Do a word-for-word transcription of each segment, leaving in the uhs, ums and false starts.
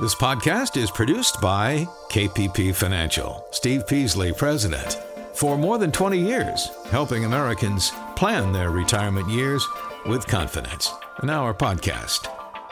This podcast is produced by K P P Financial. Steve Peasley, President. For more than twenty years, helping Americans plan their retirement years with confidence. Now our podcast.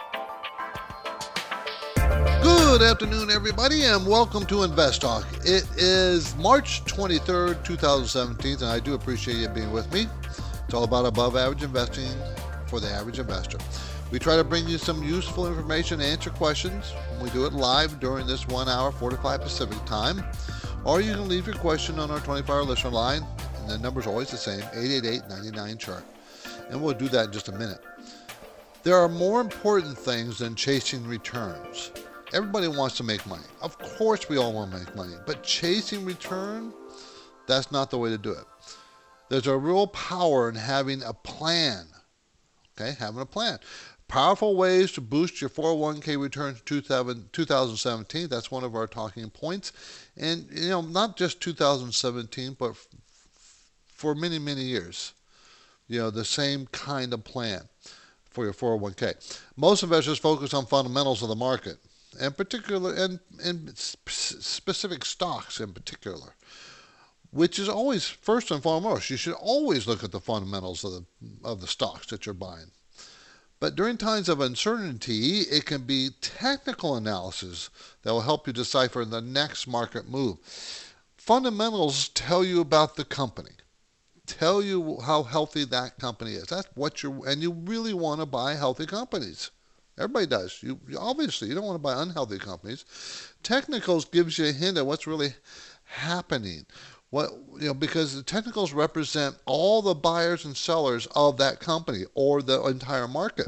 Good afternoon, everybody, and welcome to Invest Talk. It is March twenty-third, twenty seventeen, and I do appreciate you being with me. It's all about above average investing for the average investor. We try to bring you some useful information, answer questions. We do it live during this one hour, forty-five Pacific time. Or you can leave your question on our twenty-four hour listener line, and the number's always the same, eight eight eight, nine nine, chart. And we'll do that in just a minute. There are more important things than chasing returns. Everybody wants to make money. Of course we all want to make money, but chasing return, that's not the way to do it. There's a real power in having a plan. Okay, having a plan. Powerful ways to boost your four oh one k return to two thousand seventeen. That's one of our talking points. And, you know, not just two thousand seventeen, but f- for many, many years. You know, the same kind of plan for your four oh one k. Most investors focus on fundamentals of the market, and particular and, and specific stocks in particular, which is always first and foremost. You should always look at the fundamentals of the of the stocks that you're buying. But during times of uncertainty, it can be technical analysis that will help you decipher the next market move. Fundamentals tell you about the company, tell you how healthy that company is. That's what you're, and you really want to buy healthy companies. Everybody does. You obviously you don't want to buy unhealthy companies. Technicals gives you a hint at what's really happening. What you know, because the technicals represent all the buyers and sellers of that company or the entire market.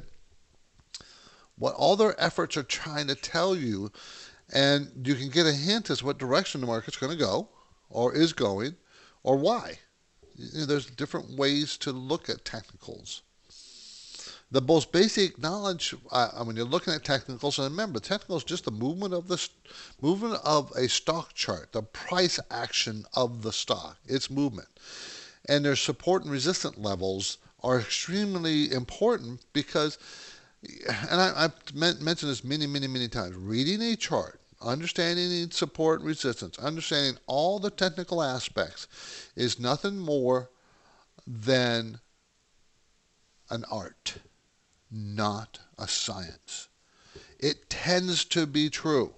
What all their efforts are trying to tell you, and you can get a hint as to what direction the market's going to go, or is going, or why. You know, there's different ways to look at technicals. The most basic knowledge, uh, when you're looking at technicals, and remember, technicals is just the movement of the movement of a stock chart, the price action of the stock, its movement, and their support and resistance levels are extremely important because, and I, I've mentioned this many, many, many times. Reading a chart, understanding its support and resistance, understanding all the technical aspects, is nothing more than an art, not a science. It tends to be true.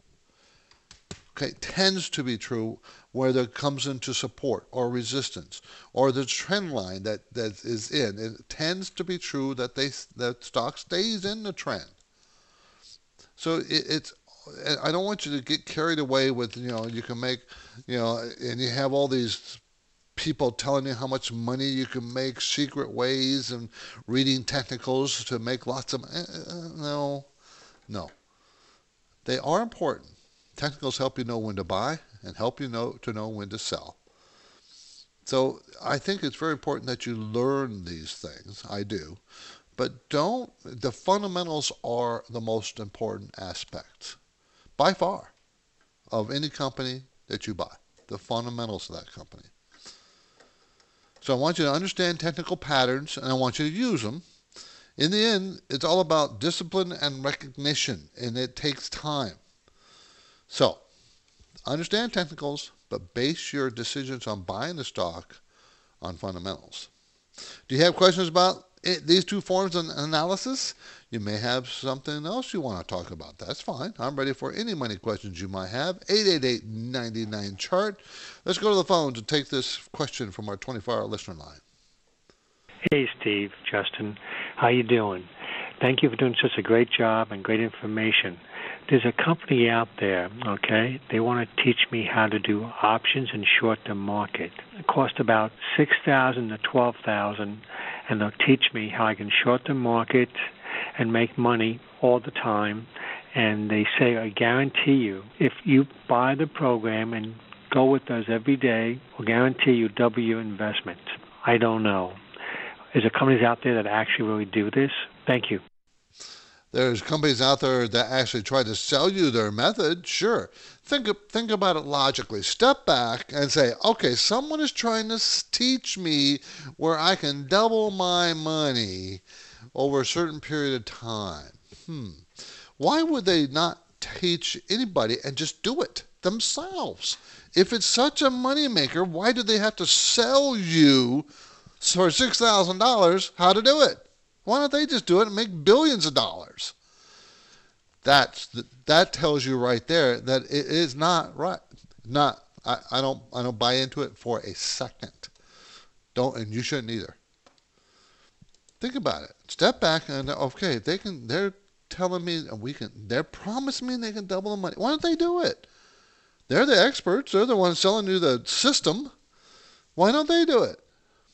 Okay, tends to be true where there comes into support or resistance or the trend line that, that is in. It tends to be true that they that stock stays in the trend. So it, it's. I don't want you to get carried away with, you know, you can make, you know, and you have all these people telling you how much money you can make, secret ways, and reading technicals to make lots of uh, no, no. They are important. Technicals help you know when to buy and help you know to know when to sell. So I think it's very important that you learn these things. I do, but don't. The fundamentals are the most important aspects, by far, of any company that you buy. The fundamentals of that company. So I want you to understand technical patterns, and I want you to use them. In the end, it's all about discipline and recognition, and it takes time. So, understand technicals, but base your decisions on buying the stock on fundamentals. Do you have questions about it, these two forms of analysis? You may have something else you want to talk about. That's fine. I'm ready for any money questions you might have. eight eight eight, nine nine, chart. Let's go to the phone to take this question from our twenty-four hour listener line. Hey, Steve, Justin. How you doing? Thank you for doing such a great job and great information. There's a company out there, okay? They want to teach me how to do options in short-term market. It costs about six thousand dollars to twelve thousand dollars, and they'll teach me how I can short-term market and make money all the time. And they say, I guarantee you, if you buy the program and go with us every day, we'll guarantee you double your investment. I don't know. Is there companies out there that actually really do this? Thank you. There's companies out there that actually try to sell you their method. Sure. Think think about it logically. Step back and say, okay, someone is trying to teach me where I can double my money over a certain period of time. Hmm. Why would they not teach anybody and just do it themselves. If it's such a moneymaker, why do they have to sell you for six thousand dollars how to do it? Why don't they just do it and make billions of dollars? That's the, that tells you right there that it is not right. Not I, I don't I don't buy into it for a second. Don't and you shouldn't either. Think about it. Step back and okay, they can. They're telling me we can. They're promising me they can double the money. Why don't they do it? They're the experts. They're the ones selling you the system. Why don't they do it?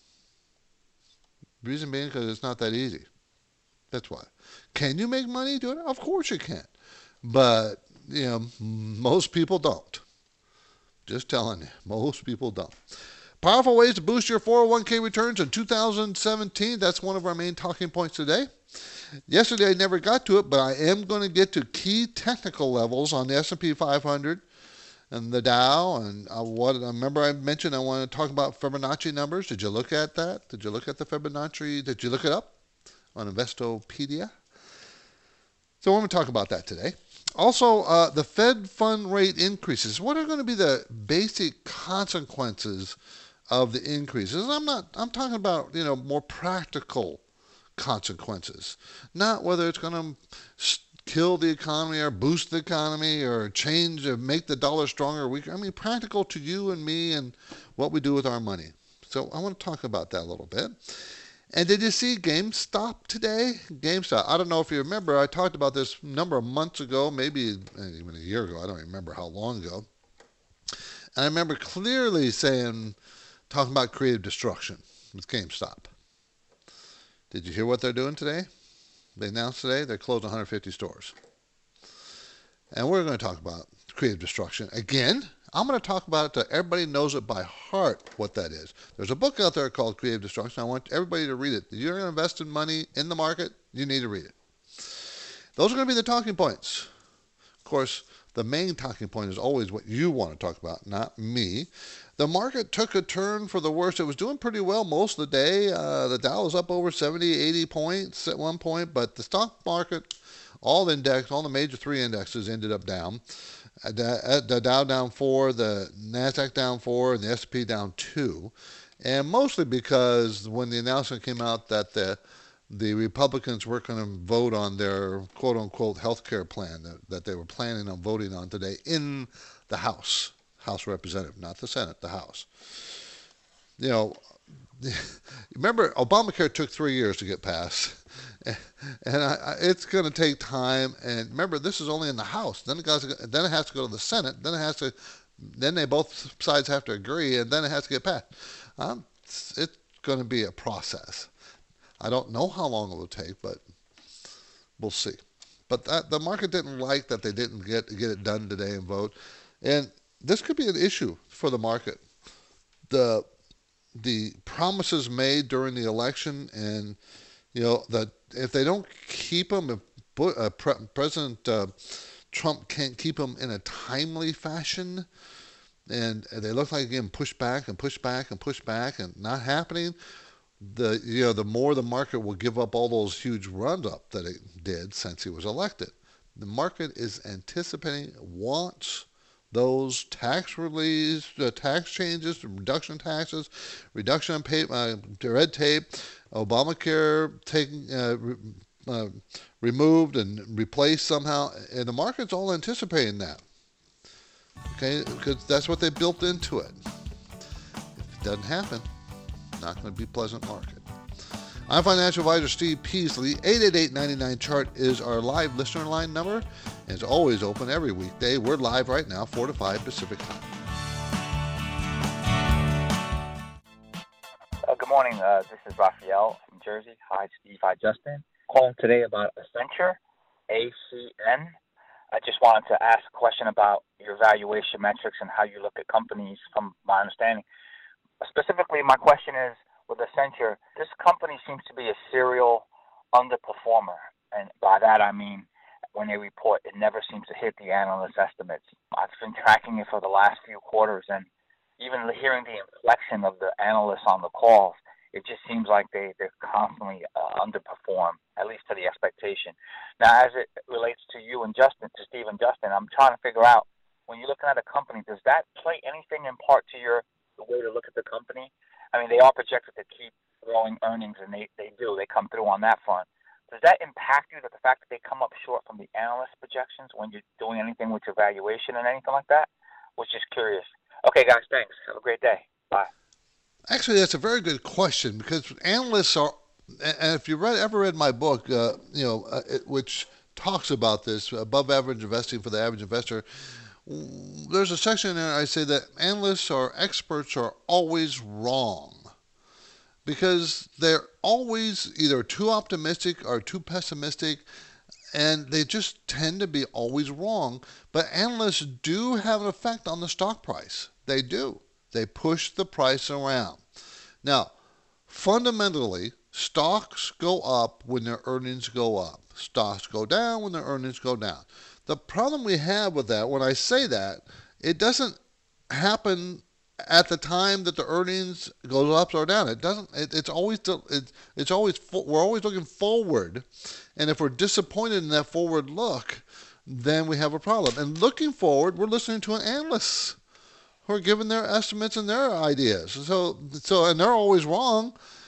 Reason being because it's not that easy. That's why. Can you make money doing it? Of course you can. But, you know, most people don't. Just telling you, most people don't. Powerful ways to boost your four oh one k returns in two thousand seventeen. That's one of our main talking points today. Yesterday I never got to it, but I am going to get to key technical levels on the S and P five hundred and the Dow. And I, what, I remember I mentioned I want to talk about Fibonacci numbers. Did you look at that? Did you look at the Fibonacci? Did you look it up on Investopedia? So I want to talk about that today. Also, uh, the Fed fund rate increases. What are going to be the basic consequences of the increases? I'm not. I'm talking about you know more practical consequences, not whether it's going to kill the economy or boost the economy or change or make the dollar stronger or weaker. I mean, practical to you and me and what we do with our money. So I want to talk about that a little bit. And did you see GameStop today? GameStop. I don't know if you remember. I talked about this a number of months ago, maybe even a year ago. I don't remember how long ago. And I remember clearly saying, talking about creative destruction with GameStop. Did you hear what they're doing today? They announced today they're closing one hundred fifty stores. And we're going to talk about creative destruction again. I'm going to talk about it so everybody knows it by heart what that is. There's a book out there called Creative Destruction. I want everybody to read it. If you're going to invest in money in the market, you need to read it. Those are going to be the talking points. Of course, the main talking point is always what you want to talk about, not me. The market took a turn for the worse. It was doing pretty well most of the day. Uh, the Dow was up over seventy, eighty points at one point, but the stock market, all the index, all the major three indexes ended up down. The Dow down four, the NASDAQ down four, and the S and P down two. And mostly because when the announcement came out that the the Republicans were going to vote on their quote-unquote health care plan that, that they were planning on voting on today in the House, House Representative, not the Senate, the House. You know, remember, Obamacare took three years to get passed. And I, I, it's going to take time. And remember, this is only in the House. Then it goes. Then it has to go to the Senate. Then it has to. Then they both sides have to agree, and then it has to get passed. Um, it's, it's going to be a process. I don't know how long it will take, but we'll see. But that, the market didn't like that they didn't get get it done today and vote, and this could be an issue for the market. The the promises made during the election and. You know, that if they don't keep them, if uh, Pre- President uh, Trump can't keep them in a timely fashion, and they look like getting pushed back and pushed back and pushed back and not happening, the you know the more the market will give up all those huge runs up that it did since he was elected. The market is anticipating, wants those tax relief, uh, tax changes, reduction in taxes, reduction in pay, uh, red tape, Obamacare taking uh, re, uh, removed and replaced somehow, and the market's all anticipating that. Okay, because that's what they built into it. If it doesn't happen, not going to be a pleasant market. I'm financial advisor Steve Peasley. eight eight eight, nine nine, C H A R T is our live listener line number. And it's always open every weekday. We're live right now, four to five Pacific time. Uh, good morning. Uh, this is Raphael from Jersey. Hi, Steve. Hi, Justin. Calling today about Accenture, A C N. I just wanted to ask a question about your valuation metrics and how you look at companies from my understanding. Specifically, my question is, with Accenture, this company seems to be a serial underperformer. And by that, I mean, when they report, it never seems to hit the analyst estimates. I've been tracking it for the last few quarters, and even hearing the inflection of the analysts on the calls, it just seems like they, they're constantly uh, underperform, at least to the expectation. Now, as it relates to you and Justin, to Steve and Justin, I'm trying to figure out, when you're looking at a company, does that play anything in part to your the way to look at the company? I mean, they are projected to keep growing earnings, and they, they do. They come through on that front. Does that impact you, that the fact that they come up short from the analyst projections when you're doing anything with your valuation and anything like that? Was just curious. Okay, guys, thanks. Have a great day. Bye. Actually, that's a very good question, because analysts are, and if you read, ever read my book, uh, you know, uh, it, which talks about this, above average investing for the average investor, there's a section in there I say that analysts or experts are always wrong, because they're always either too optimistic or too pessimistic, and they just tend to be always wrong. But analysts do have an effect on the stock price. They do. They push the price around. Now, fundamentally, stocks go up when their earnings go up. Stocks go down when their earnings go down. The problem we have with that, when I say that, it doesn't happen at the time that the earnings go up or down. It doesn't. It, it's always. It, it's always. We're always looking forward, and if we're disappointed in that forward look, then we have a problem. And looking forward, we're listening to an analyst who are giving their estimates and their ideas. So, so, and they're always wrong.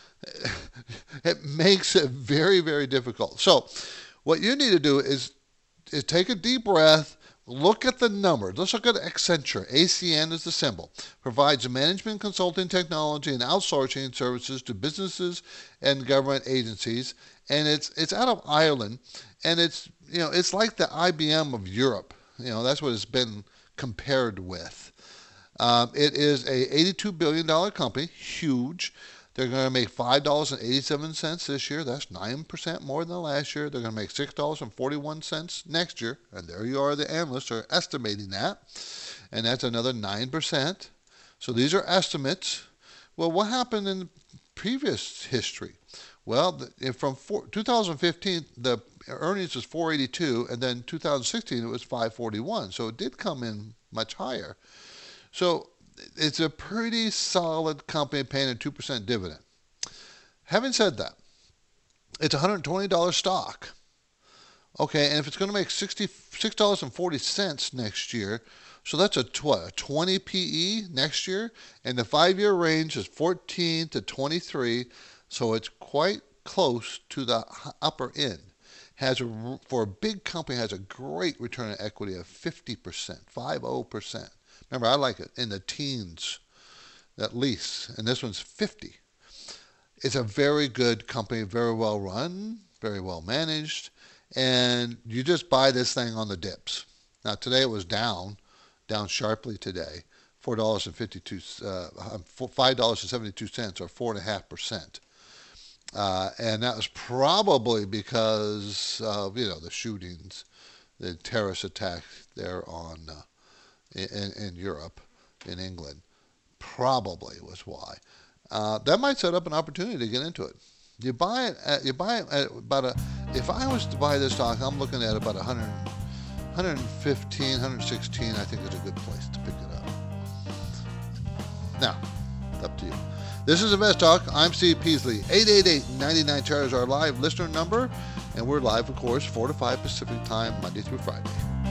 It makes it very, very difficult. So, what you need to do is, is take a deep breath, look at the numbers. Let's look at Accenture. A C N is the symbol. Provides management consulting technology and outsourcing services to businesses and government agencies. And it's it's out of Ireland, and it's you know it's like the I B M of Europe. You know that's what it's been compared with. Um, it is a eighty-two billion dollars company, huge. They're going to make five dollars and eighty-seven cents this year. That's nine percent more than last year. They're going to make six dollars and forty-one cents next year. And there you are, the analysts are estimating that. And that's another nine percent. So these are estimates. Well, what happened in previous history? Well, the, from four, two thousand fifteen, the earnings was four eighty-two, and then two thousand sixteen, it was five forty-one. So it did come in much higher. So it's a pretty solid company paying a two percent dividend. Having said that, it's a one hundred twenty dollars stock. Okay, and if it's going to make sixty-six dollars and forty cents next year, so that's a, what, a twenty P E next year, and the five-year range is fourteen to twenty-three, so it's quite close to the upper end. Has a, for a big company, has a great return on equity of fifty percent, fifty percent. Remember, I like it in the teens, at least, and this one's fifty. It's a very good company, very well run, very well managed, and you just buy this thing on the dips. Now, today it was down, down sharply today, four dollars and fifty-two, uh, five dollars and seventy-two cents, or four and a half percent. Uh, and that was probably because of, you know, the shootings, the terrorist attack there on uh, in, in Europe, in England. Probably was why. Uh, that might set up an opportunity to get into it. You buy it at, you buy it at about a, if I was to buy this stock, I'm looking at about one hundred, one fifteen, one sixteen, I think is a good place to pick it up. Now, it's up to you. This is Invest Talk. I'm Steve Peasley. eight eight eight, nine nine, C H A R is our live listener number, and we're live, of course, four to five Pacific time, Monday through Friday.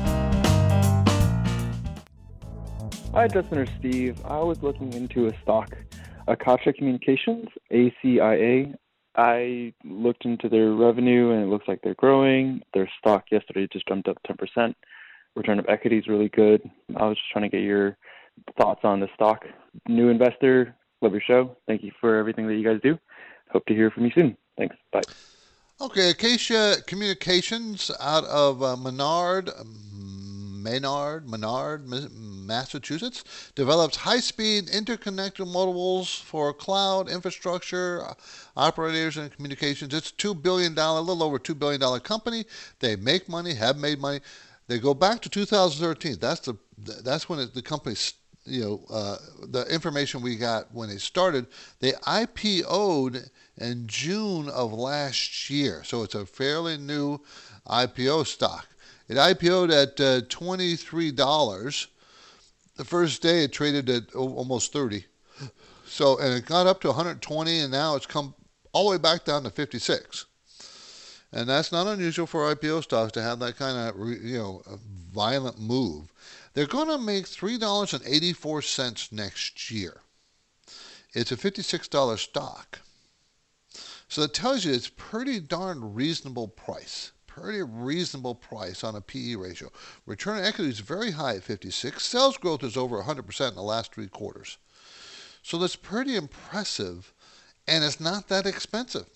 Hi, Justin or Steve. I was looking into a stock, Akacha Communications, A C I A. I looked into their revenue, and it looks like they're growing. Their stock yesterday just jumped up ten percent. Return of equity is really good. I was just trying to get your thoughts on the stock. New investor. Love your show. Thank you for everything that you guys do. Hope to hear from you soon. Thanks. Bye. Okay, Acacia Communications out of uh, Menard, Maynard, Menard, Massachusetts, develops high-speed interconnected modables for cloud infrastructure, uh, operators, and communications. It's a two billion dollars, a little over two billion dollars company. They make money, have made money. They go back to two thousand thirteen. That's the that's when it, the company started. You know, uh, the information we got when it started, they I P O'd in June of last year. So it's a fairly new I P O stock. It I P O'd at uh, twenty-three dollars. The first day it traded at almost thirty. So, and it got up to one hundred twenty, and now it's come all the way back down to fifty-six. And that's not unusual for I P O stocks to have that kind of, you know, violent move. They're going to make three dollars and eighty-four cents next year. It's a fifty-six dollars stock. So that tells you it's pretty darn reasonable price. Pretty reasonable price on a P E ratio. Return on equity is very high at fifty-six. Sales growth is over one hundred percent in the last three quarters. So that's pretty impressive, and it's not that expensive.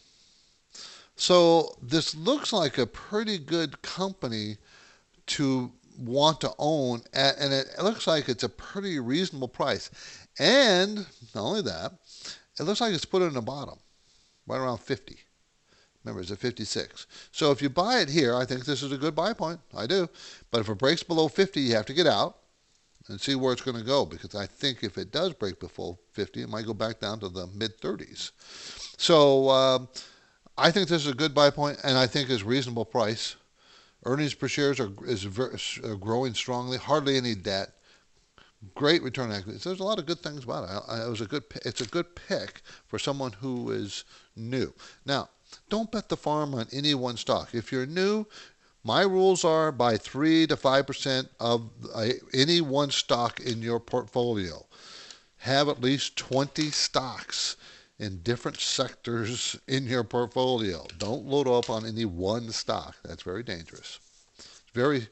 So this looks like a pretty good company to want to own, and it looks like it's a pretty reasonable price. And not only that, it looks like it's put in the bottom, right around fifty. Remember, it's at fifty-six. So if you buy it here, I think this is a good buy point. I do. But if it breaks below fifty, you have to get out and see where it's going to go, because I think if it does break below fifty, it might go back down to the mid thirties. So um, I think this is a good buy point, and I think it's a reasonable price. Earnings per share are, is very, uh, growing strongly, hardly any debt, great return on equity. So there's a lot of good things about it. I, it was a good, it's a good pick for someone who is new. Now, don't bet the farm on any one stock. If you're new, my rules are buy three to five percent of uh, any one stock in your portfolio. Have at least twenty stocks in different sectors in your portfolio. Don't load up on any one stock. That's very dangerous. It's very,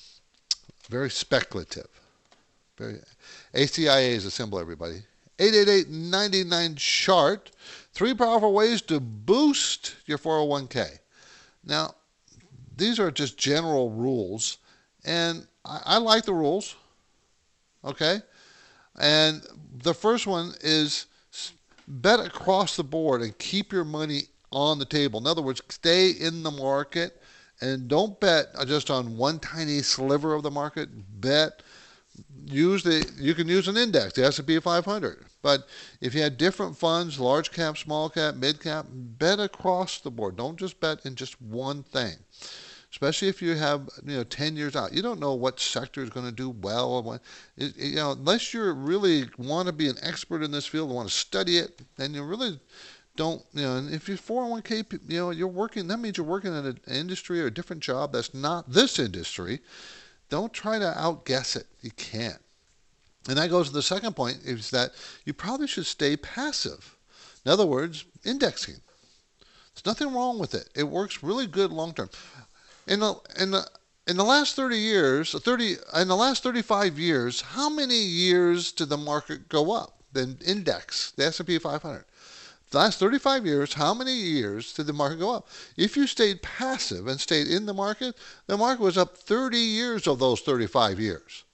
very speculative. Very, A C I A is a symbol, everybody. eight eight eight, nine nine, chart. Three powerful ways to boost your four oh one k. Now, these are just general rules, and I, I like the rules, okay? And the first one is bet across the board and keep your money on the table. In other words, stay in the market and don't bet just on one tiny sliver of the market. Bet, use the, you can use an index, the S and P five hundred. But if you had different funds, large cap, small cap, mid cap, bet across the board. Don't just bet in just one thing. Especially if you have, you know, ten years out. You don't know what sector is going to do well. What, it, you know, unless you really want to be an expert in this field, want to study it, then you really don't, you know, and if you're four oh one k, you know, you're working, that means you're working in an industry or a different job that's not this industry. Don't try to outguess it. You can't. And that goes to the second point, is that you probably should stay passive. In other words, indexing. There's nothing wrong with it. It works really good long term. In the in the in the last thirty years, thirty in the last thirty-five years, how many years did the market go up? The index, the S and P five hundred. The last thirty-five years, how many years did the market go up? If you stayed passive and stayed in the market, the market was up thirty years of those thirty-five years.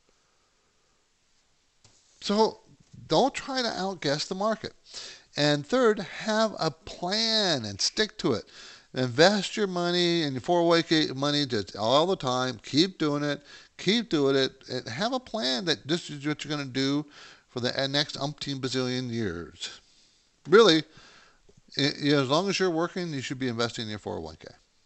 So don't try to outguess the market. And third, have a plan and stick to it. Invest your money and your four oh one k money just all the time. Keep doing it. Keep doing it. And have a plan that this is what you're going to do for the next umpteen bazillion years. Really, as long as you're working, you should be investing in your four oh one k.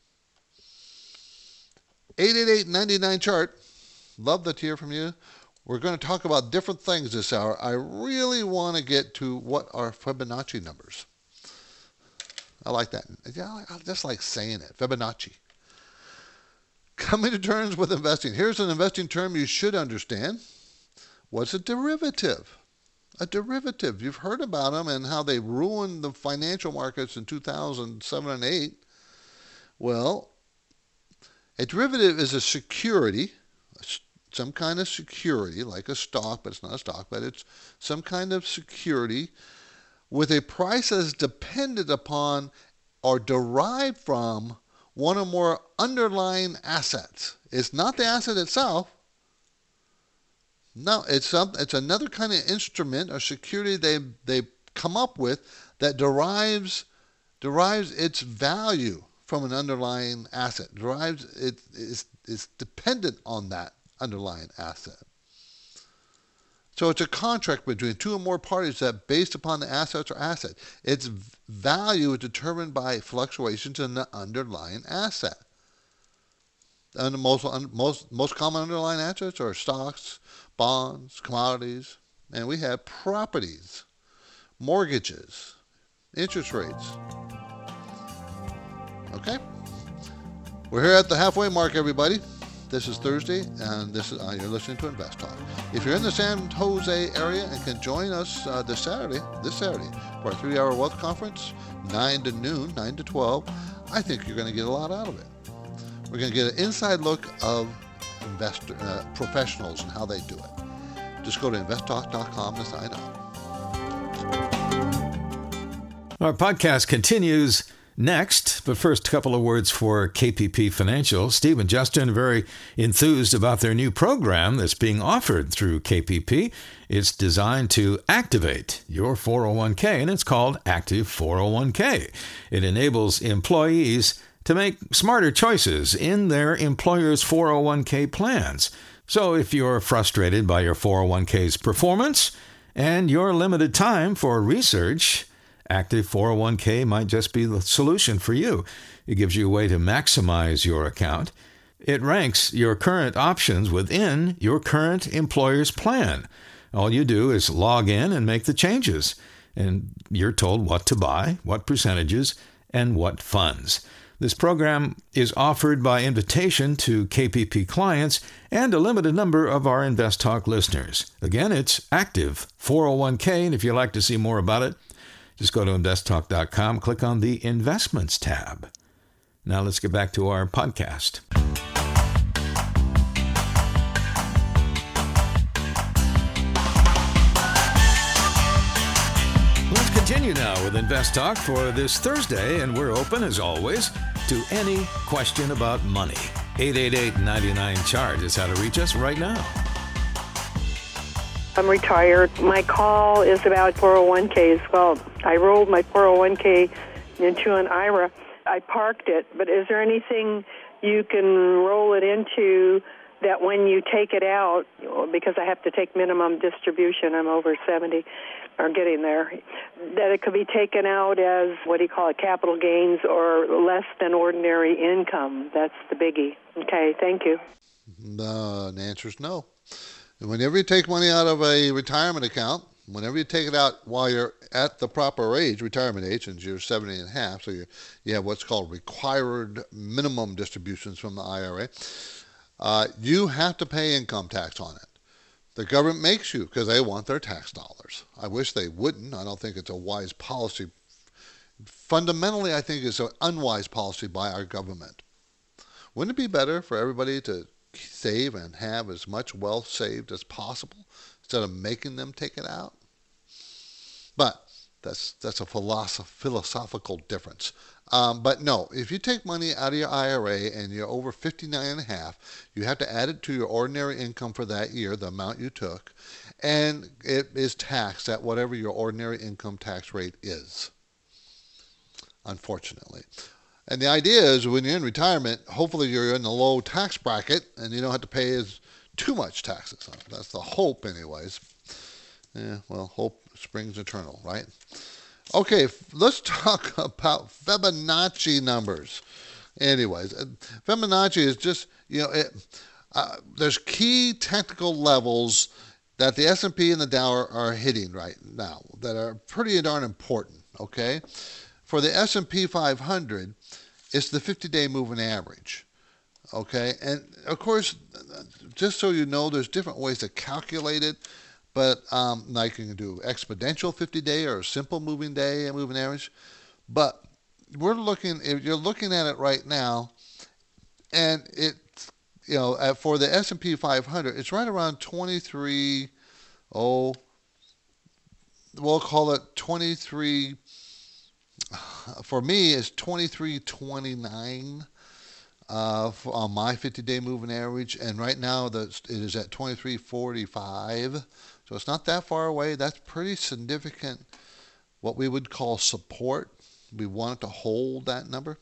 eight eight eight, nine nine, chart. Love to hear from you. We're going to talk about different things this hour. I really want to get to what are Fibonacci numbers. I like that. Yeah, I just like saying it. Fibonacci. Coming to terms with investing. Here's an investing term you should understand. What's a derivative? A derivative. You've heard about them and how they ruined the financial markets in two thousand seven and eight. Well, a derivative is a security, some kind of security, like a stock, but it's not a stock, but it's some kind of security with a price that is dependent upon or derived from one or more underlying assets. It's not the asset itself. No, it's some, it's another kind of instrument or security they they come up with that derives derives its value from an underlying asset. Derives it is is dependent on that underlying asset. So it's a contract between two or more parties that, based upon the assets or asset, its value is determined by fluctuations in the underlying asset. And the most, most, most common underlying assets are stocks, bonds, commodities, and we have properties. mortgages, interest rates. Okay? We're here at the halfway mark, everybody. This is Thursday, and this is uh, you're listening to Invest Talk. If you're in the San Jose area and can join us uh, this Saturday, this Saturday, for our three-hour wealth conference, nine to noon, nine to twelve, I think you're going to get a lot out of it. We're going to get an inside look of investor uh, professionals and how they do it. Just go to invest talk dot com to sign up. Our podcast continues next, but first, a couple of words for K P P Financial. Steve and Justin are very enthused about their new program that's being offered through K P P. It's designed to activate your four oh one k, and it's called Active four oh one k. It enables employees to make smarter choices in their employer's four oh one k plans. So if you're frustrated by your four oh one k's performance and your limited time for research, Active four oh one k might just be the solution for you. It gives you a way to maximize your account. It ranks your current options within your current employer's plan. All you do is log in and make the changes, and you're told what to buy, what percentages, and what funds. This program is offered by invitation to K P P clients and a limited number of our Invest Talk listeners. Again, it's Active four oh one k, and if you'd like to see more about it, just go to invest talk dot com, click on the Investments tab. Now let's get back to our podcast. Let's continue now with Invest Talk for this Thursday, and we're open, as always, to any question about money. eight eight eight, nine nine, C H A R G is how to reach us right now. I'm retired. My call is about four oh one k's. Well, I rolled my four oh one k into an I R A. I parked it, but is there anything you can roll it into that when you take it out, because I have to take minimum distribution, I'm over seventy, or getting there, that it could be taken out as, what do you call it, capital gains or less than ordinary income? That's the biggie. Okay, thank you. Uh, the answer is no. Whenever you take money out of a retirement account, whenever you take it out while you're at the proper age, retirement age, and you're seventy and a half, so you you have what's called required minimum distributions from the I R A, uh, you have to pay income tax on it. The government makes you because they want their tax dollars. I wish they wouldn't. I don't think it's a wise policy. Fundamentally, I think it's an unwise policy by our government. Wouldn't it be better for everybody to save and have as much wealth saved as possible instead of making them take it out? But that's that's a philosoph- philosophical difference. Um, but no, if you take money out of your I R A and you're over fifty-nine and a half, you have to add it to your ordinary income for that year, the amount you took, and it is taxed at whatever your ordinary income tax rate is, unfortunately. And the idea is when you're in retirement, hopefully you're in the low tax bracket and you don't have to pay as too much taxes. That's the hope anyways. Yeah, well, hope springs eternal, right? Okay, let's talk about Fibonacci numbers. Anyways, Fibonacci is just, you know, it, uh, there's key technical levels that the S and P and the Dow are, are hitting right now that are pretty darn important, okay? For the S and P five hundred, it's the fifty-day moving average, okay? And, of course, just so you know, there's different ways to calculate it, but um, like you can do exponential fifty-day or a simple moving day and moving average. But we're looking, if you're looking at it right now, and it, you know, for the S and P five hundred, it's right around twenty-three, oh, we'll call it twenty-three. For me, it's twenty-three twenty-nine uh, for, on my fifty-day moving average, and right now the, it is at twenty-three forty-five. So it's not that far away. That's pretty significant, what we would call support. We want it to hold that number.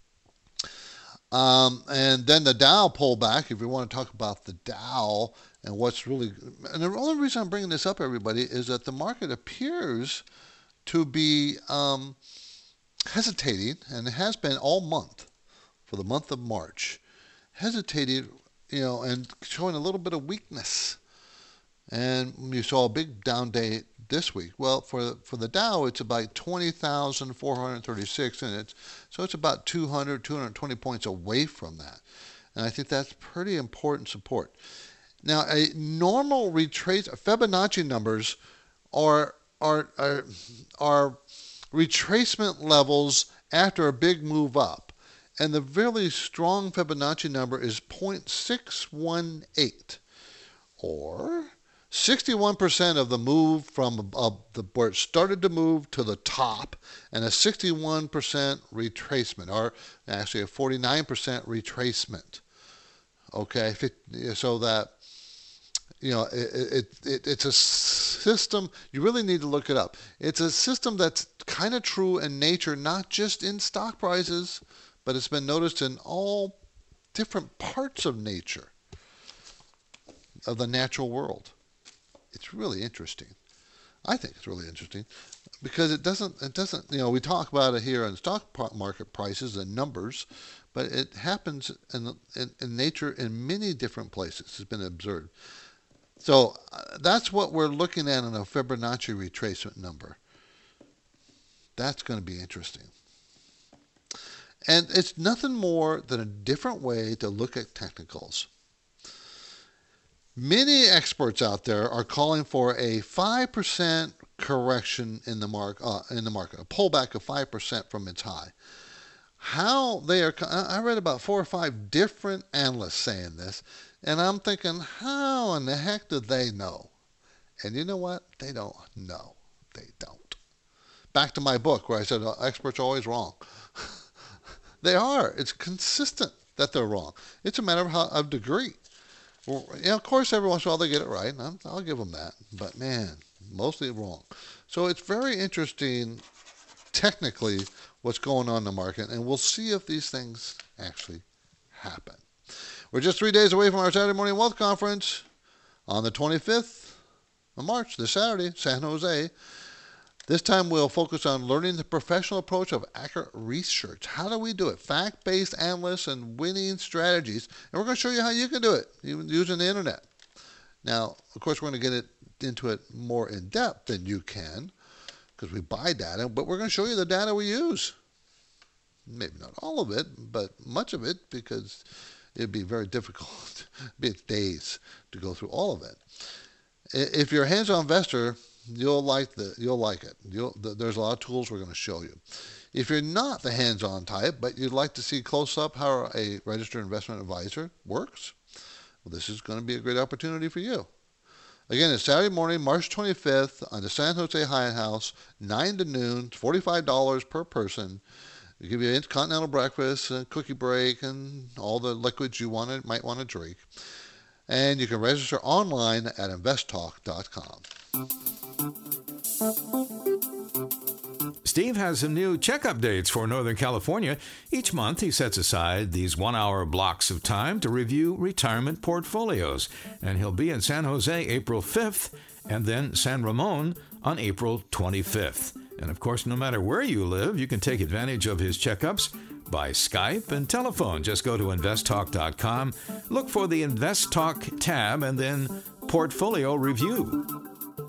Um, and then the Dow pullback, if we want to talk about the Dow and what's really, and the only reason I'm bringing this up, everybody, is that the market appears to be um, hesitating, and it has been all month, for the month of March, hesitating, you know, and showing a little bit of weakness. And you saw a big down day this week. Well, for for the Dow, it's about twenty thousand four hundred thirty-six, and it's so it's about two hundred, two hundred twenty points away from that. And I think that's pretty important support. Now, a normal retrace Fibonacci numbers are are are, are retracement levels after a big move up, and the really strong Fibonacci number is zero point six one eight, or sixty-one percent of the move from uh, the, where it started to move to the top, and a sixty-one percent retracement, or actually a forty-nine percent retracement. Okay, so that, you know, it, it, it it's a system, you really need to look it up. It's a system that's kind of true in nature, not just in stock prices, but it's been noticed in all different parts of nature, of the natural world. It's really interesting. I think it's really interesting because it doesn't, it doesn't, you know, we talk about it here in stock market prices and numbers, but it happens in, in, in nature in many different places. It's been observed. So uh, that's what we're looking at in a Fibonacci retracement number. That's going to be interesting. And it's nothing more than a different way to look at technicals. Many experts out there are calling for a five percent correction in the, mark, uh, in the market, a pullback of five percent from its high. How they are, I read about four or five different analysts saying this, and I'm thinking, how in the heck do they know? And you know what? They don't know. They don't. Back to my book where I said experts are always wrong. They are. It's consistent that they're wrong. It's a matter of, how, of degree. Well, yeah, of course, every once in a while they get it right, and I'll, I'll give them that. But man, mostly wrong. So it's very interesting, technically, what's going on in the market, and we'll see if these things actually happen. We're just three days away from our Saturday Morning Wealth Conference on the twenty-fifth of March, this Saturday, San Jose. This time we'll focus on learning the professional approach of accurate research. How do we do it? Fact-based analysis and winning strategies. And we're going to show you how you can do it using the internet. Now, of course, we're going to get it into it more in depth than you can because we buy data, but we're going to show you the data we use. Maybe not all of it, but much of it, because it'd be very difficult. It'd be days to go through all of it. If you're a hands-on investor, You'll like the you'll like it. You'll, the, there's a lot of tools we're going to show you. If you're not the hands-on type, but you'd like to see close up how a registered investment advisor works, well, this is going to be a great opportunity for you. Again, it's Saturday morning, March twenty-fifth, on the San Jose Hyatt House, nine to noon, forty-five dollars per person. We give you a continental breakfast, a cookie break, and all the liquids you want to, might want to drink. And you can register online at invest talk dot com. Steve has some new check updates for Northern California. Each month, he sets aside these one-hour blocks of time to review retirement portfolios. And he'll be in San Jose April fifth, and then San Ramon on April twenty-fifth. And of course, no matter where you live, you can take advantage of his checkups by Skype and telephone. Just go to invest talk dot com, look for the Invest Talk tab, and then Portfolio Review.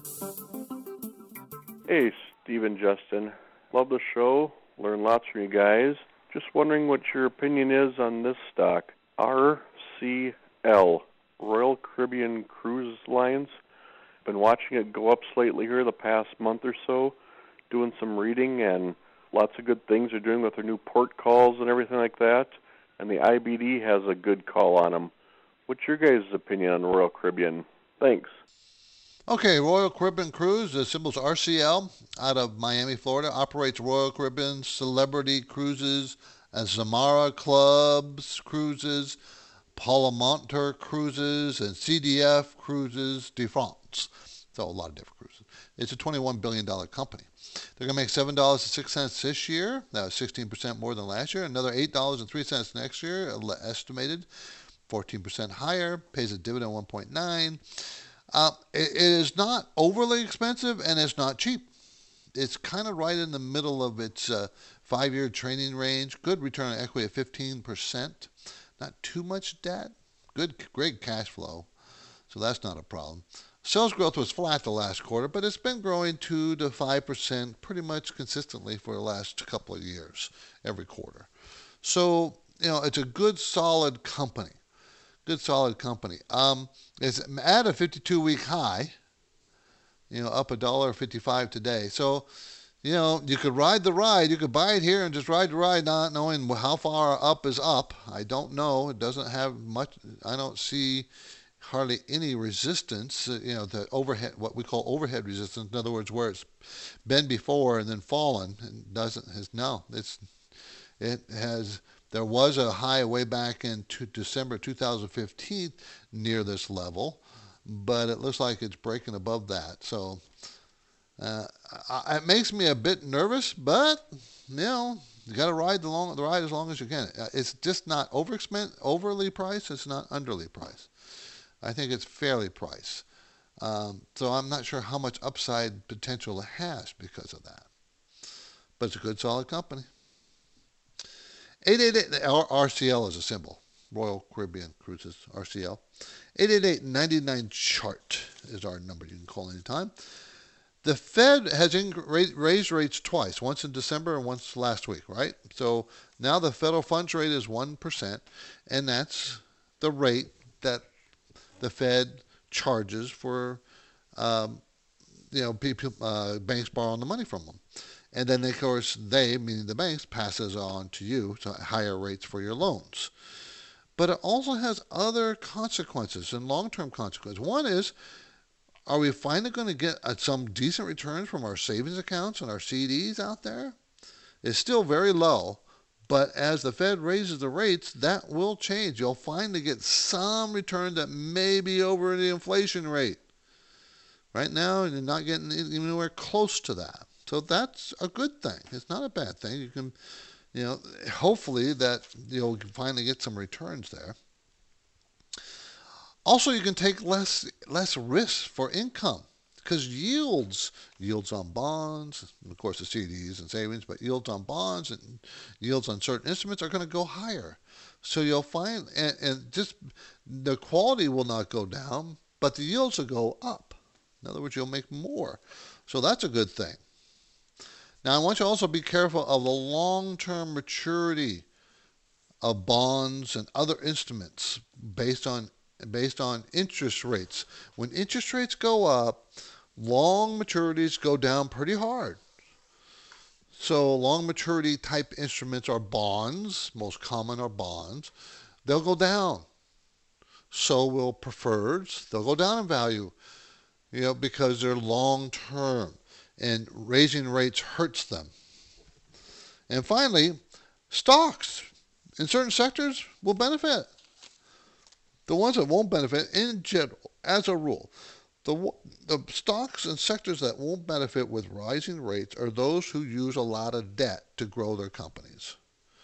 Hey, Steve and Justin. Love the show. Learn lots from you guys. Just wondering what your opinion is on this stock. R C L, Royal Caribbean Cruise Lines. Been watching it go up slightly here the past month or so, doing some reading, and lots of good things they're doing with their new port calls and everything like that. And the I B D has a good call on them. What's your guys' opinion on Royal Caribbean? Thanks. Okay, Royal Caribbean Cruise, the symbol's R C L, out of Miami, Florida, operates Royal Caribbean Celebrity Cruises, Zamara Clubs Cruises, Palomar Cruises, and C D F Cruises de France. So a lot of different cruises. It's a twenty-one billion dollars company. They're going to make seven dollars and six cents this year. That was sixteen percent more than last year. Another eight dollars and three cents next year, estimated. fourteen percent higher. Pays a dividend of one point nine. Uh, it, it is not overly expensive, and it's not cheap. It's kind of right in the middle of its uh, five-year training range. Good return on equity of fifteen percent. Not too much debt. Good, great cash flow. So that's not a problem. Sales growth was flat the last quarter, but it's been growing two to five percent pretty much consistently for the last couple of years, every quarter. So, you know, it's a good, solid company. Good, solid company. Um, it's at a fifty-two week high, you know, up one dollar fifty-five today. So, you know, you could ride the ride. You could buy it here and just ride the ride, not knowing how far up is up. I don't know. It doesn't have much. I don't see hardly any resistance, you know, the overhead, what we call overhead resistance. In other words, where it's been before and then fallen, and doesn't has no. It's it has. There was a high way back in to December two thousand fifteen near this level, but it looks like it's breaking above that. So uh, I, it makes me a bit nervous, but you know, you got to ride the long the ride as long as you can. It's just not over overly priced. It's not underly priced. I think it's fairly priced. Um, so I'm not sure how much upside potential it has because of that. But it's a good, solid company. eight eight eight, R C L is a symbol. Royal Caribbean Cruises, R C L. eight eight eight, nine nine, chart is our number you can call anytime. The Fed has raised rates twice, once in December and once last week, right? So now the federal funds rate is one percent, and that's the rate that the Fed charges for, um, you know, people, uh, banks borrowing the money from them. And then, of course, they, meaning the banks, passes on to you to higher rates for your loans. But it also has other consequences and long-term consequences. One is, are we finally going to get uh, some decent returns from our savings accounts and our C Ds out there? It's still very low. But as the Fed raises the rates, that will change. You'll finally get some return that may be over the inflation rate. Right now, you're not getting anywhere close to that. So that's a good thing. It's not a bad thing. You can, you know, hopefully that you'll finally get some returns there. Also, you can take less less risk for income. Because yields, yields on bonds, and of course the C Ds and savings, but yields on bonds and yields on certain instruments are going to go higher. So you'll find, and, and just the quality will not go down, but the yields will go up. In other words, you'll make more. So that's a good thing. Now I want you to also be careful of the long-term maturity of bonds and other instruments based on based on interest rates. When interest rates go up, long maturities go down pretty hard. So long maturity type instruments are bonds, most common are bonds. They'll go down. So will preferreds. They'll go down in value, you know, because they're long term and raising rates hurts them. And finally, stocks in certain sectors will benefit. The ones that won't benefit, in general, as a rule, the, the stocks and sectors that won't benefit with rising rates are those who use a lot of debt to grow their companies.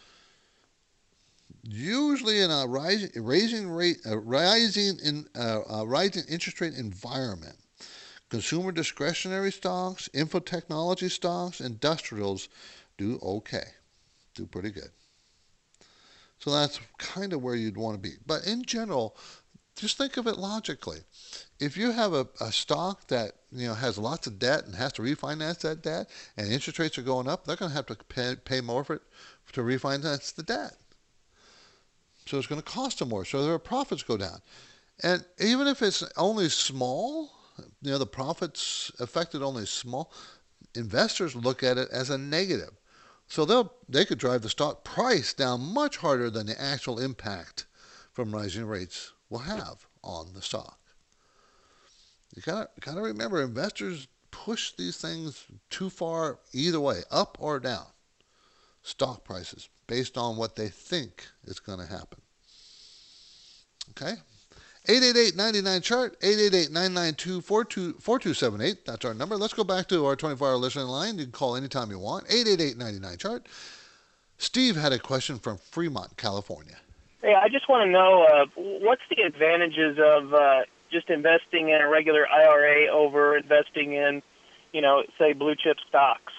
Usually, in a rising, raising rate, a rising in uh, a rising interest rate environment, consumer discretionary stocks, info technology stocks, industrials do okay, do pretty good. So that's kind of where you'd want to be. But in general, just think of it logically. If you have a, a stock that, you know, has lots of debt and has to refinance that debt, and interest rates are going up, they're going to have to pay, pay more for it to refinance the debt. So it's going to cost them more. So their profits go down. And even if it's only small, you know, the profits affected only small, investors look at it as a negative. So they'll they could drive the stock price down much harder than the actual impact from rising rates will have on the stock. You gotta gotta remember, investors push these things too far either way, up or down. Stock prices based on what they think is going to happen. Okay. eight eight eight, nine nine, chart, eight eight eight, nine nine two, four two seven eight. That's our number. Let's go back to our twenty-four hour listening line. You can call anytime you want. eight eight eight, nine nine, chart. Steve had a question from Fremont, California. Hey, I just want to know, uh, what's the advantages of uh, just investing in a regular I R A over investing in, you know, say, blue chip stocks?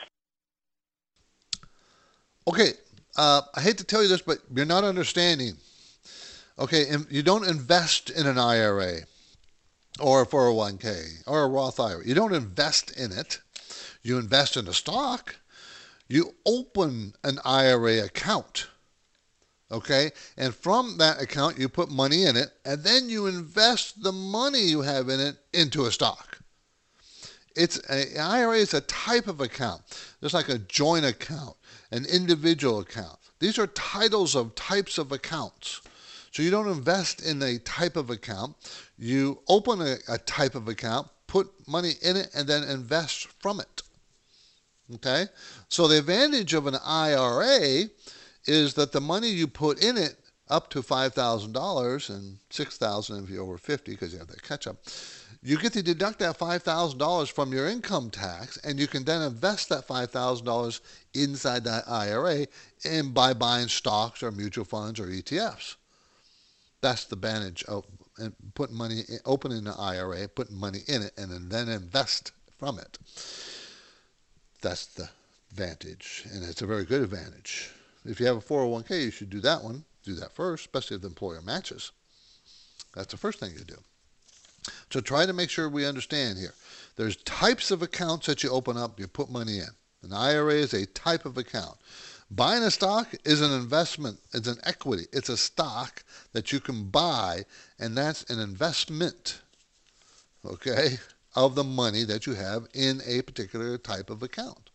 Okay, uh, I hate to tell you this, but you're not understanding. Okay, you don't invest in an I R A. or a four oh one k or a Roth I R A. You don't invest in it. You invest in a stock. You open an I R A account. Okay? And from that account, you put money in it, and then you invest the money you have in it into a stock. It's a, an I R A is a type of account. There's like a joint account, an individual account. These are titles of types of accounts. So you don't invest in a type of account. You open a, a type of account, put money in it, and then invest from it. Okay? So the advantage of an I R A is that the money you put in it, up to five thousand dollars and six thousand dollars if you're over fifty because you have that catch-up, you get to deduct that five thousand dollars from your income tax, and you can then invest that five thousand dollars inside that I R A and by buying stocks or mutual funds or E T Fs. That's the advantage of putting money, in, opening an I R A, putting money in it, and then invest from it. That's the advantage, and it's a very good advantage. If you have a four oh one k, you should do that one. Do that first, especially if the employer matches. That's the first thing you do. So try to make sure we understand here. There's types of accounts that you open up, you put money in. An I R A is a type of account. Buying a stock is an investment. It's an equity. It's a stock that you can buy, and that's an investment, okay, of the money that you have in a particular type of account.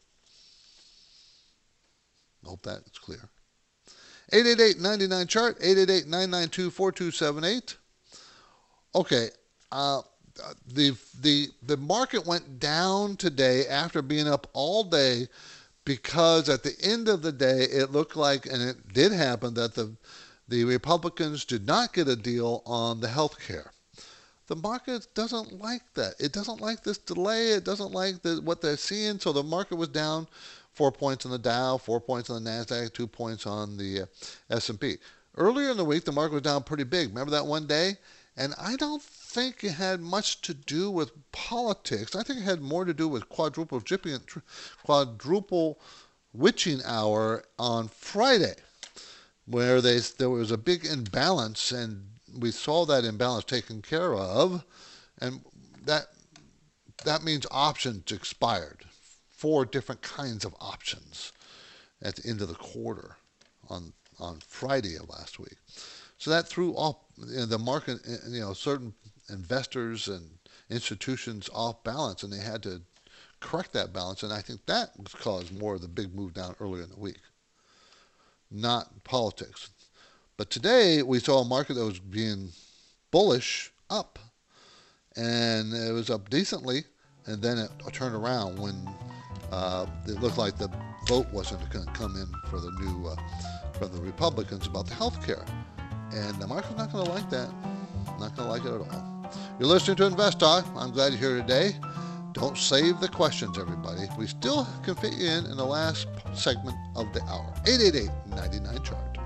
I hope that's clear. eight eight eight, nine nine, C H A R T, eight eight eight, nine nine two, four two seven eight. Okay, uh, the, the, the market went down today after being up all day because at the end of the day, it looked like, and it did happen, that the, the Republicans did not get a deal on the health care. The market doesn't like that. It doesn't like this delay. It doesn't like the, what they're seeing. So the market was down four points on the Dow, four points on the NASDAQ, two points on the uh, S and P. Earlier in the week, the market was down pretty big. Remember that one day? And I don't think it had much to do with politics. I think it had more to do with quadruple jipping, quadruple witching hour on Friday, where they, there was a big imbalance, and we saw that imbalance taken care of, and that that means options expired. Four different kinds of options at the end of the quarter on on Friday of last week. So that threw off, you know, the market, you know, certain investors and institutions off balance, and they had to correct that balance. And I think that caused more of the big move down earlier in the week, not politics. But today we saw a market that was being bullish up, and it was up decently, and then it turned around when uh, it looked like the vote wasn't going to come in for the new uh, from the Republicans about the health care. And the market's not going to like that. Not going to like it at all. You're listening to Invest Talk. I'm glad you're here today. Don't save the questions, everybody. We still can fit you in in the last segment of the hour. eight eight eight, nine nine, C H A R T.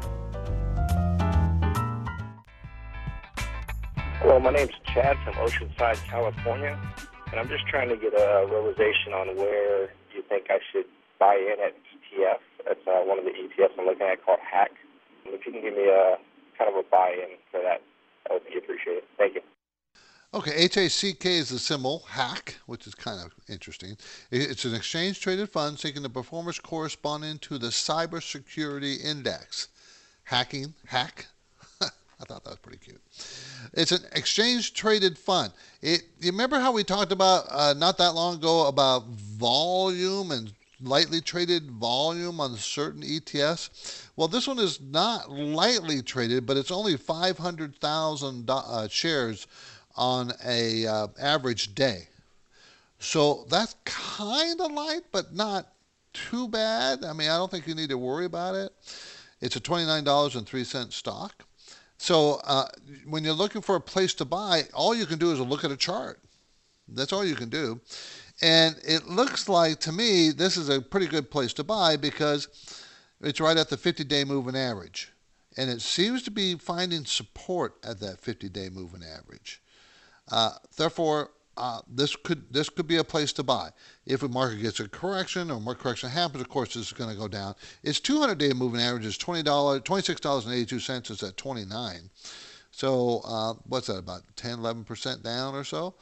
Hello, my name's Chad from Oceanside, California, and I'm just trying to get a realization on where you think I should buy in at E T F. That's uh, one of the E T Fs I'm looking at called Hack. If you can give me a kind of a buy-in for that, that would be appreciated. Thank you. Okay, H A C K is the symbol, Hack, which is kind of interesting. It's an exchange-traded fund seeking the performance corresponding to the cybersecurity index. Hacking, hack. I thought that was pretty cute. It's an exchange-traded fund. It, you remember how we talked about uh, not that long ago about volume and lightly traded volume on certain E T Fs? Well, this one is not lightly traded, but it's only five hundred thousand uh, shares on a uh, average day. So that's kind of light, but not too bad. I mean, I don't think you need to worry about it. It's a twenty-nine dollars and three cents stock. So uh, when you're looking for a place to buy, all you can do is look at a chart. That's all you can do. And it looks like, to me, this is a pretty good place to buy because it's right at the fifty-day moving average. And it seems to be finding support at that fifty-day moving average. Uh, therefore, uh, this could this could be a place to buy. If the market gets a correction or more correction happens, of course, this is going to go down. Its two hundred day moving average is twenty dollars, twenty-six dollars and eighty-two cents. It's at twenty-nine. So uh, what's that, about ten, eleven percent down or so?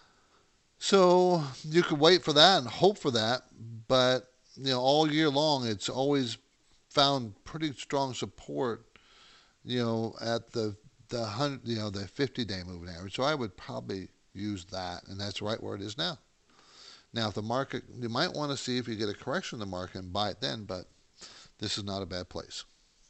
So you could wait for that and hope for that, but you know, all year long, it's always found pretty strong support, you know, at the the hundred, you know, the fifty-day moving average. So I would probably use that, and that's right where it is now. Now, if the market, you might want to see if you get a correction in the market and buy it then, but this is not a bad place.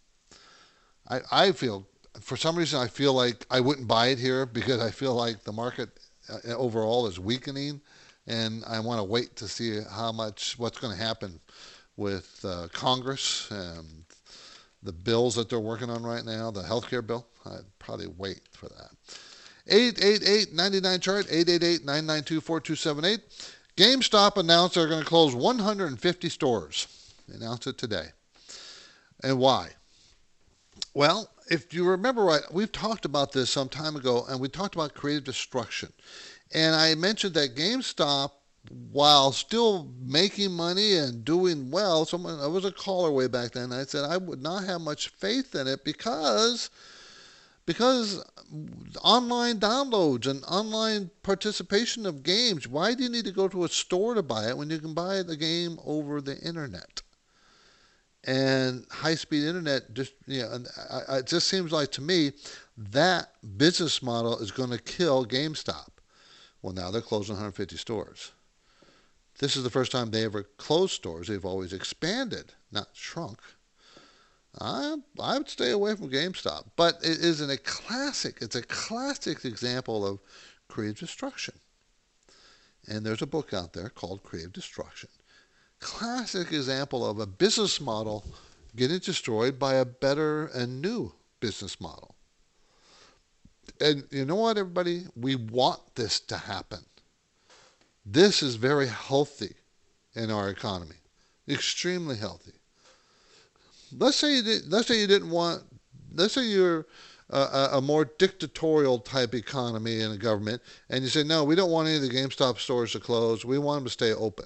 I I feel, for some reason, I feel like I wouldn't buy it here because I feel like the market uh, overall is weakening, and I want to wait to see how much, what's going to happen with uh, Congress and the bills that they're working on right now, the healthcare bill. I'd probably wait for that. eight eight eight, nine nine, chart, eight eight eight, nine nine two, four two seven eight. GameStop announced they're going to close one hundred fifty stores. They announced it today. And why? Well, if you remember right, we've talked about this some time ago, and we talked about creative destruction. And I mentioned that GameStop, while still making money and doing well, someone, I was a caller way back then, I said I would not have much faith in it because because online downloads and online participation of games, why do you need to go to a store to buy it when you can buy the game over the internet? And high-speed internet, just you know, I, I, it just seems like to me that business model is going to kill GameStop. Well, now they're closing one hundred fifty stores. This is the first time they ever closed stores. They've always expanded, not shrunk. I I would stay away from GameStop. But it isn't a classic. It's a classic example of creative destruction. And there's a book out there called Creative Destruction. Classic example of a business model getting destroyed by a better and new business model. And you know what, everybody? We want this to happen. This is very healthy in our economy, extremely healthy. Let's say you did, let's say you didn't want. Let's say you're a, a more dictatorial type economy in a government, and you say, no, we don't want any of the GameStop stores to close. We want them to stay open.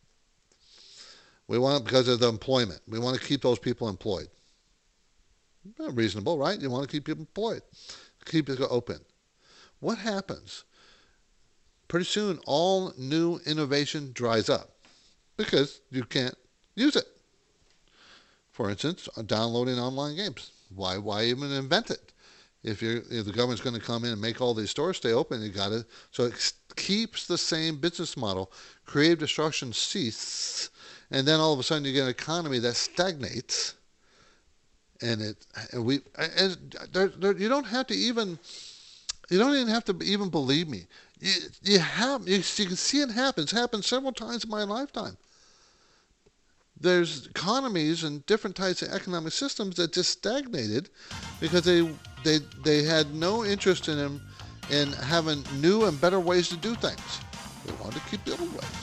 We want it because of the employment. We want to keep those people employed. Reasonable, right? You want to keep people employed. Keep it open. What happens? Pretty soon, all new innovation dries up because you can't use it. For instance, downloading online games. Why? Why even invent it? If you if the government's going to come in and make all these stores stay open, you got to. So it keeps the same business model. Creative destruction ceases, and then all of a sudden you get an economy that stagnates. And it and we and there, there, you don't have to even you don't even have to even believe me. You you have you, you can see it happen. It's happened several times in my lifetime. There's economies and different types of economic systems that just stagnated because they they they had no interest in them in having new and better ways to do things. They wanted to keep the old ways.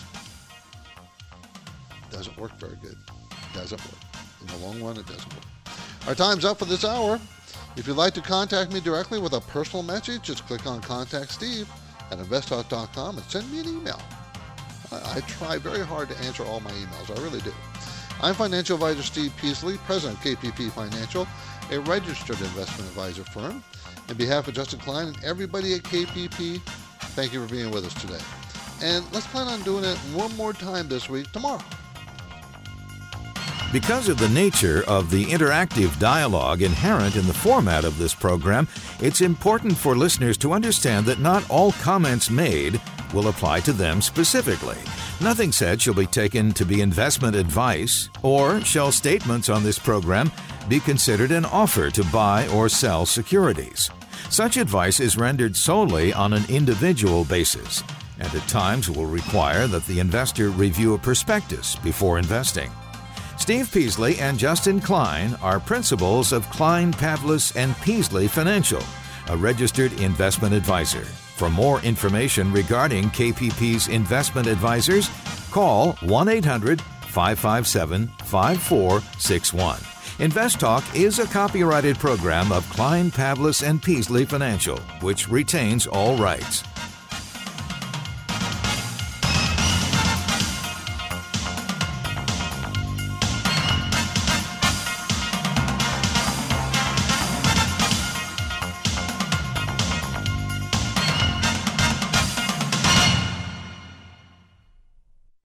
Doesn't work very good. Doesn't work. In the long run, it doesn't work. Our time's up for this hour. If you'd like to contact me directly with a personal message, just click on Contact Steve at investtalk dot com and send me an email. I, I try very hard to answer all my emails. I really do. I'm financial advisor Steve Peasley, president of K P P Financial, a registered investment advisor firm. On behalf of Justin Klein and everybody at K P P, thank you for being with us today. And let's plan on doing it one more time this week, tomorrow. Because of the nature of the interactive dialogue inherent in the format of this program, it's important for listeners to understand that not all comments made will apply to them specifically. Nothing said shall be taken to be investment advice, or shall statements on this program be considered an offer to buy or sell securities. Such advice is rendered solely on an individual basis, and at times will require that the investor review a prospectus before investing. Steve Peasley and Justin Klein are principals of Klein, Pavlis and Peasley Financial, a registered investment advisor. For more information regarding K P P's investment advisors, call one eight hundred, five five seven, five four six one. Invest Talk is a copyrighted program of Klein, Pavlis and Peasley Financial, which retains all rights.